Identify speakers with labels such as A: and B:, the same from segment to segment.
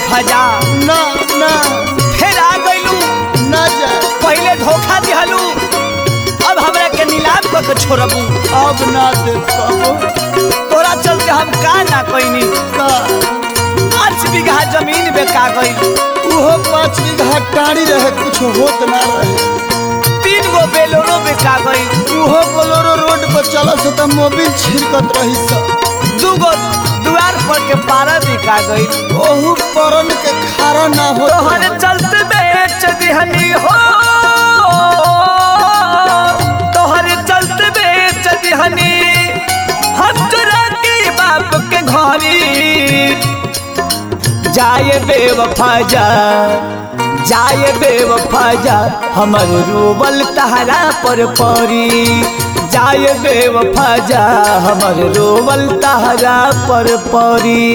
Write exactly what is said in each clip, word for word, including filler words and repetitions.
A: बेवफा जा
B: ना ना
A: फिर आ गइलू
B: ना जा
A: पहले धोखा दिहलू अब हमरा के नीलाम कर के छोड़बू
B: अब ना दे कबो
A: तोरा चलते हम का ना कइनी
B: का
A: पाँच बीघा जमीन बेचा गई
B: उहो पाँच बीघा टाड़ी रहे कुछ होत ना रहे
A: तीन गो बेलोरो बेचा गई
B: उहो बोलोरो रोड पर चला से त मोबिल छिड़कत रही सब
A: दू गो दुआर पर के पारा बिका गई
B: ओहू परन के खारा ना हो
A: तोहरे चलते बेच दिहनी हो तोहरे चलते बेच दिहनी हम तोरा के बाप के घरी जाए बेवफा जा जाए बेवफा जा हमर रोबल तहरा पर परी जाए बेवफा जा हमर रोबल तहरा पर परी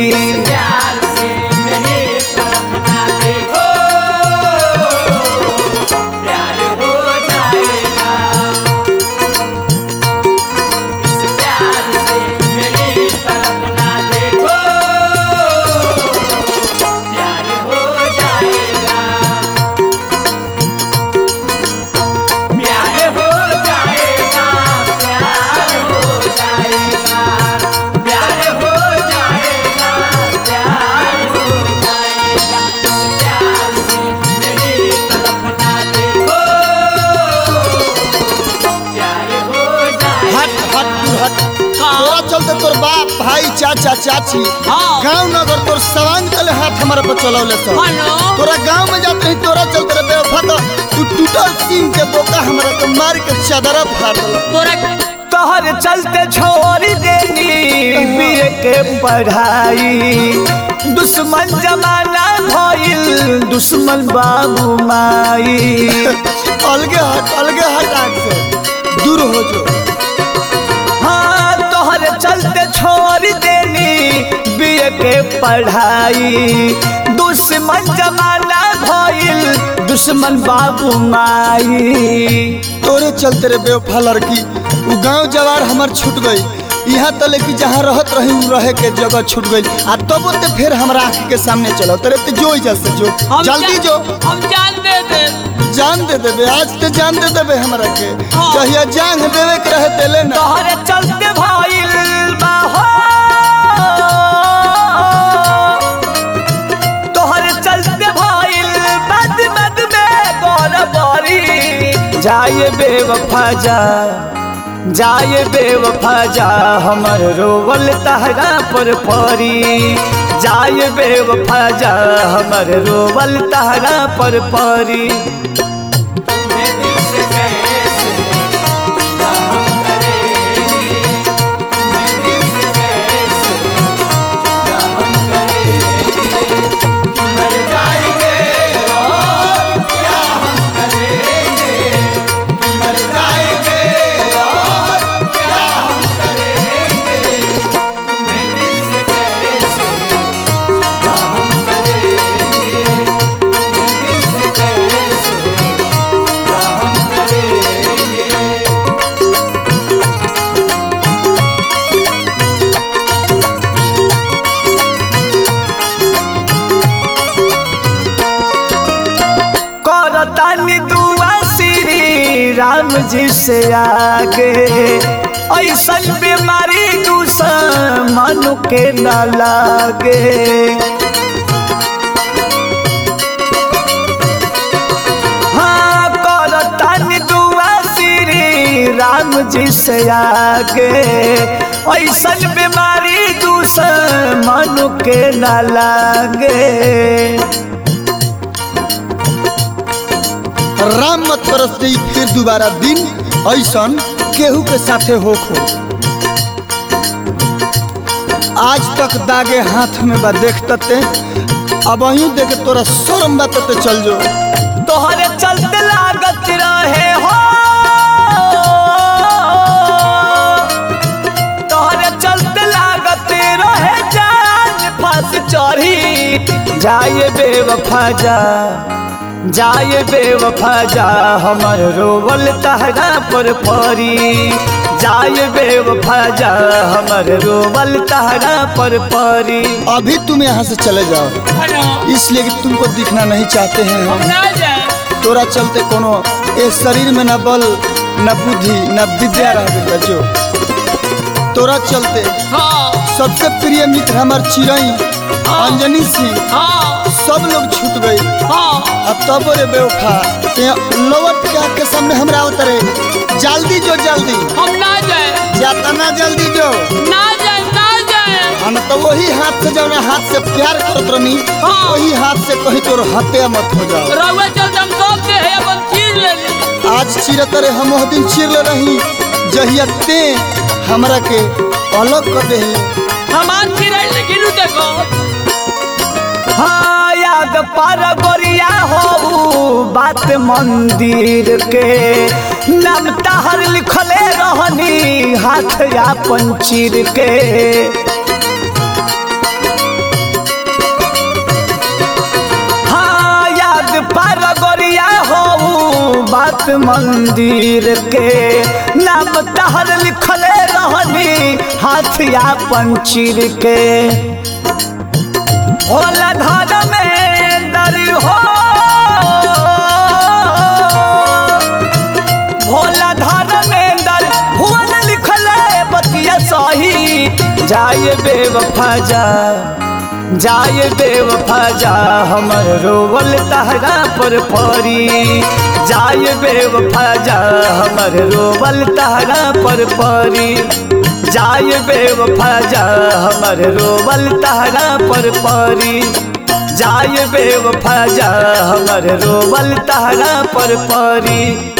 B: चलते तोर बाप भाई चाचा चाची
A: हाँ।
B: गांव नगर तोर सवांग चले हाथ हमारे पर चलौले सब तोरा गांव में जाते ही तोरा चलते रे बेवफा तो तू टूटल सीन के बोका हमरा के मार के चादरा फाड़ देला
A: तोरा तोहर चलते छोड़ देनी बीए के पढ़ाई दुश्मन जमाना भइल दुश्मन बाबू माई
B: अलगे हट अलगे हट आग से दूर हो जो
A: चलते छोड़ देनी बीए के पढ़ाई दुश्मन जमाना भइल दुश्मन बाबू माई
B: तोरे चलते रे बेवफा लड़की उ गांव जवार हमर छूट गई यहाँ तले की जहाँ रहत रही उ रहे के जगह छूट गई आ तब ते फिर हमरा आँख के सामने चलो तेरे ते जो इज्जत से जो जल्दी जो
A: हम जान दे दे
B: जान दे देबे आज ते जान दे देबे हमरा के
A: हाँ।
B: कहिया जान देवे के रहे तेले ना
A: तोहरे चलते भइल बा हो तोहरे चलते भइल बद बद में गौरबरी जाए बेवफा जा जाए बेवफा जा हमर रोवल तहरा पर परी जाए बेवफा जा हमर रोवल तहरा पर परी राम जी से आगे ऐसन बीमारी दुश्मन के न लागे हाँ करतन दुआ श्री राम जी से आगे ऐसन बीमारी दुश्मन के न लागे
B: राम मत परस्ती फिर दोबारा दिन ऐसन केहू के साथे होखो आज तक दागे हाथ में बा देखते अब अहीं देख तोरा शर्म बात ते चल जो
A: तोहरे चलते लागत रहे हो तोहरे चलते लागत रहे जान फंस चढ़ी जाए बेवफा जा जाए बेवफा जा हमर रोवल तहरा पर परी जाए बेवफा जा हमर रोवल तहरा पर परी।
B: अभी तुम यहाँ से चले जाओ, इसलिए कि तुमको दिखना नहीं चाहते हैं हम। तोरा चलते कोनो इस शरीर में न बल न बुद्धि न विद्या रह गई। जो तोरा चलते सबसे प्रिय मित्र हमार चिरई अंजनी सिंह सब लोग छूट गई। अब तब रे बेवफा लौट के आपके सामने हमरा उतरे। जल्दी जो जल्दी
C: हम ना जाए,
B: जाता ना जल्दी जो
C: ना जाए, ना जाए।
B: हम तो वही हाथ से जौन हाथ से प्यार करत रहनी वही हाथ से कहीं तोर हत्या मत हो जाओ।
C: रउआ चलते हम सब के है अपन चीर ले ली।
B: आज चिरत रे हम वो दिन चिर ले रही जहिया ते हमरा के अलग कर दे।
C: हमार चिराई लेकिन उ देखो
A: हाँ याद पार गोरिया हो बात मंदिर के नाम तहर लिखले रहनी हाथ अपन चीर के। हाँ याद पार गोरिया हो बात मंदिर के नाम तहर लिखले रहनी हाथ अपन चीर के। भोला धार में दर हो भोला धार में दर भुवन लिखले बतिया सही। जाए बेवफा जा जाए बेवफा जा हमर रोवल तहरा पर परी। जाए बेवफा जा हमर रोवल तहरा पर परी। जाए बेवफा जा हमर रोवल तहरा पर परी। जाए बेवफा जा हमर रोवल तहरा पर परी।